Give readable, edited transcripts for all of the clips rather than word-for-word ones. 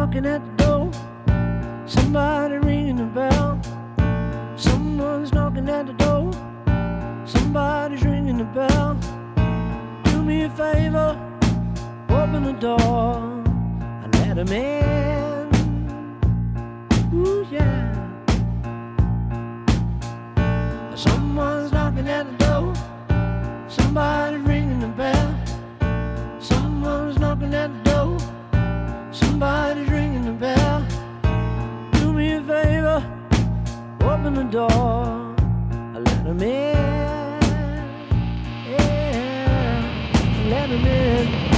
knocking at the door. Somebody ringing the bell. Someone's knocking at the door. Somebody's ringing the bell. Do me a favor, open the door and let him in. Ooh, yeah. Someone's knocking at the door. Somebody's ringing the bell. Someone's knocking at the door. Somebody's ringing the bell. Do me a favor, open the door and let him in. Yeah, let him in.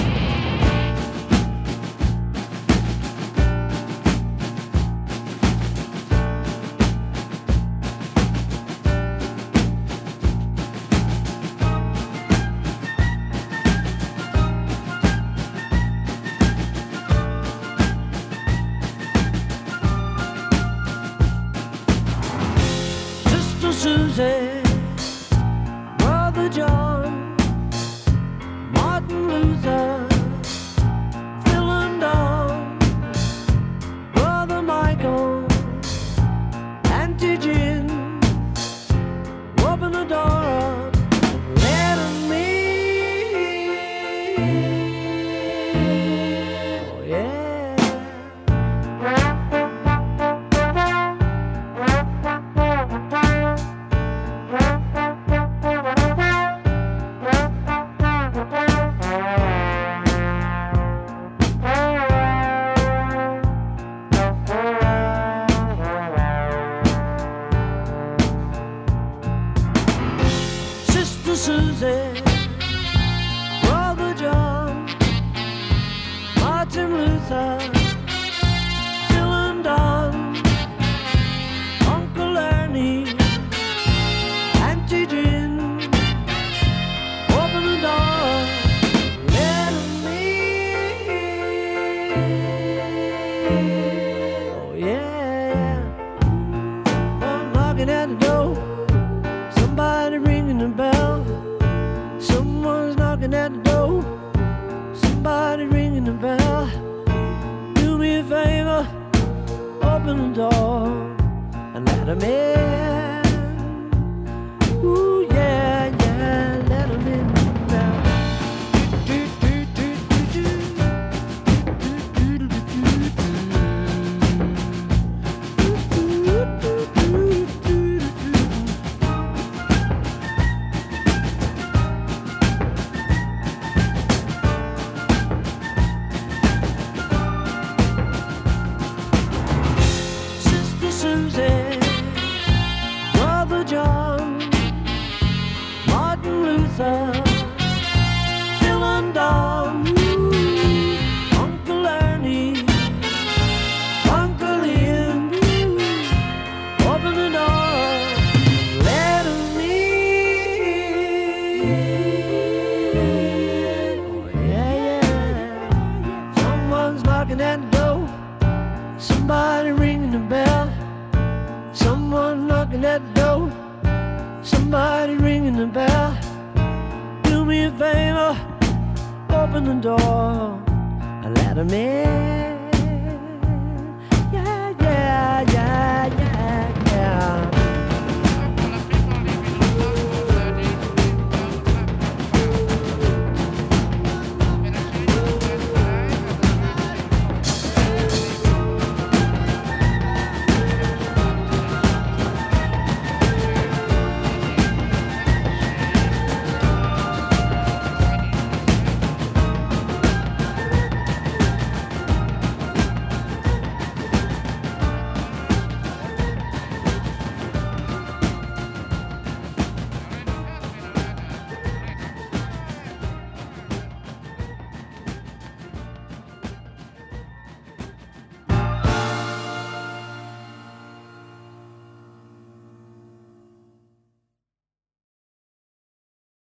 Susie, Brother John, Martin Luther, Phil and Don, Brother Michael, Auntie Jim, open the door up, let 'em in. Oh yeah. Susie, Brother John, Martin Luther, Phil and Don, Uncle Ernie, Auntie Jim, open the door, let 'em in. Oh yeah, I'm knocking at the door, somebody ringing the bell. Someone's knocking at the door. Somebody ringing the bell. Do me a favor, open the door and let 'em in. Ooh yeah, yeah, let 'em in now. Susie, Brother John, Martin Luther, Phil and Don, Uncle Ernie, Uncle Ian, open the door, let 'em in. Oh yeah, yeah. Someone's knocking at the door. Somebody ringing the bell. Someone knocking at the door. Somebody ringing the bell. Do me a favor, open the door and let 'em in.